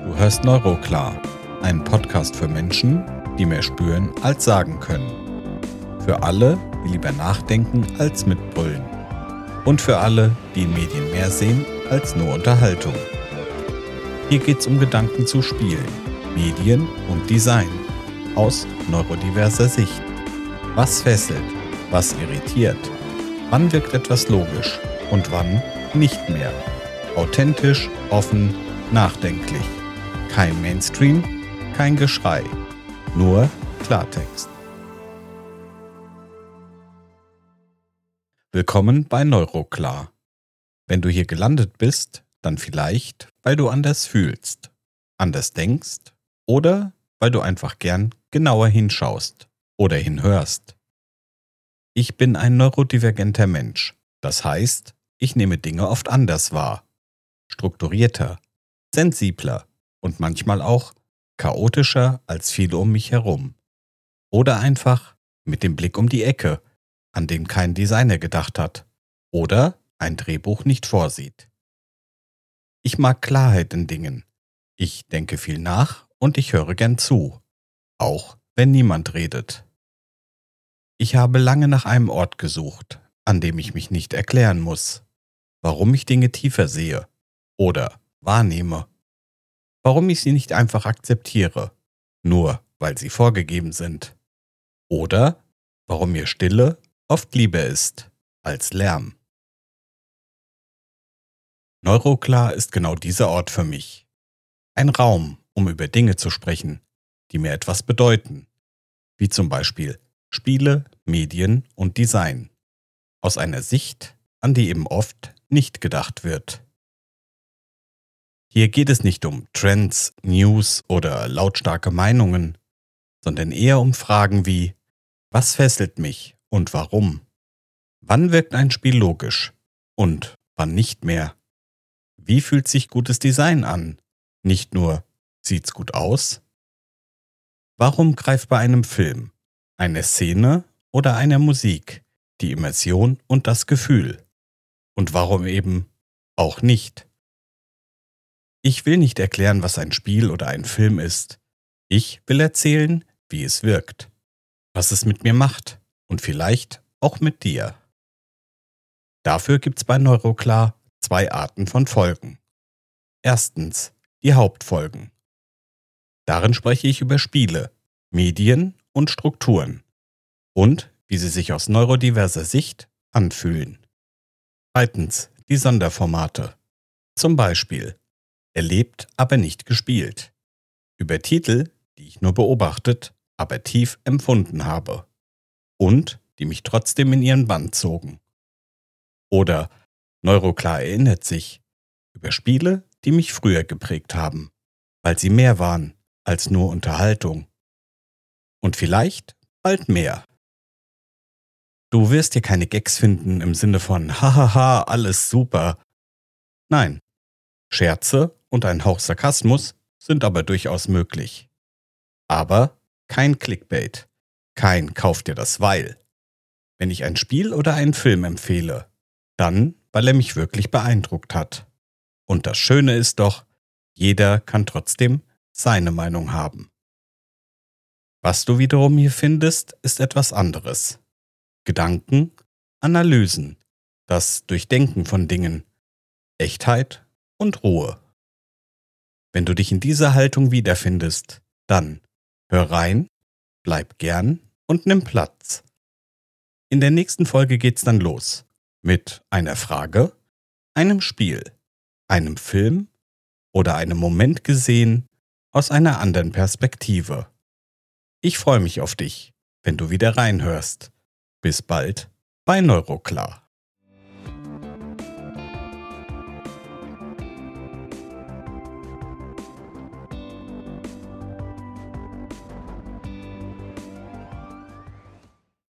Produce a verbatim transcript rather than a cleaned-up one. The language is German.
Du hörst Neuroklar, einen Podcast für Menschen, die mehr spüren als sagen können. Für alle, die lieber nachdenken als mitbrüllen. Und für alle, die in Medien mehr sehen als nur Unterhaltung. Hier geht's um Gedanken zu Spielen, Medien und Design aus neurodiverser Sicht. Was fesselt, was irritiert, wann wirkt etwas logisch und wann nicht mehr. Authentisch, offen, nachdenklich. Kein Mainstream, kein Geschrei, nur Klartext. Willkommen bei Neuroklar. Wenn du hier gelandet bist, dann vielleicht, weil du anders fühlst, anders denkst oder weil du einfach gern genauer hinschaust oder hinhörst. Ich bin ein neurodivergenter Mensch, das heißt, ich nehme Dinge oft anders wahr, strukturierter, sensibler und manchmal auch chaotischer als viele um mich herum. Oder einfach mit dem Blick um die Ecke, an den kein Designer gedacht hat oder ein Drehbuch nicht vorsieht. Ich mag Klarheit in Dingen. Ich denke viel nach und ich höre gern zu, auch wenn niemand redet. Ich habe lange nach einem Ort gesucht, an dem ich mich nicht erklären muss, warum ich Dinge tiefer sehe oder wahrnehme, warum ich sie nicht einfach akzeptiere, nur weil sie vorgegeben sind, oder warum mir Stille oft lieber ist als Lärm. Neuroklar ist genau dieser Ort für mich. Ein Raum, um über Dinge zu sprechen, die mir etwas bedeuten, wie zum Beispiel Spiele, Medien und Design, aus einer Sicht, an die eben oft nicht gedacht wird. Hier geht es nicht um Trends, News oder lautstarke Meinungen, sondern eher um Fragen wie: Was fesselt mich und warum? Wann wirkt ein Spiel logisch und wann nicht mehr? Wie fühlt sich gutes Design an? Nicht nur, sieht's gut aus? Warum greift bei einem Film, einer Szene oder einer Musik die Immersion und das Gefühl? Und warum eben auch nicht? Ich will nicht erklären, was ein Spiel oder ein Film ist. Ich will erzählen, wie es wirkt, was es mit mir macht und vielleicht auch mit dir. Dafür gibt's bei Neuroklar zwei Arten von Folgen. Erstens die Hauptfolgen. Darin spreche ich über Spiele, Medien und Strukturen und wie sie sich aus neurodiverser Sicht anfühlen. Zweitens die Sonderformate. Zum Beispiel Erlebt, aber nicht gespielt. Über Titel, die ich nur beobachtet, aber tief empfunden habe. Und die mich trotzdem in ihren Bann zogen. Oder Neuroklar erinnert sich. Über Spiele, die mich früher geprägt haben, weil sie mehr waren als nur Unterhaltung. Und vielleicht bald mehr. Du wirst hier keine Gags finden im Sinne von hahaha, alles super. Nein, Scherze und ein Hauch Sarkasmus sind aber durchaus möglich. Aber kein Clickbait, kein Kauf dir das weil. Wenn ich ein Spiel oder einen Film empfehle, dann, weil er mich wirklich beeindruckt hat. Und das Schöne ist doch, jeder kann trotzdem seine Meinung haben. Was du wiederum hier findest, ist etwas anderes. Gedanken, Analysen, das Durchdenken von Dingen, Echtheit und Ruhe. Wenn du dich in dieser Haltung wiederfindest, dann hör rein, bleib gern und nimm Platz. In der nächsten Folge geht's dann los mit einer Frage, einem Spiel, einem Film oder einem Moment gesehen aus einer anderen Perspektive. Ich freue mich auf dich, wenn du wieder reinhörst. Bis bald bei Neuroklar.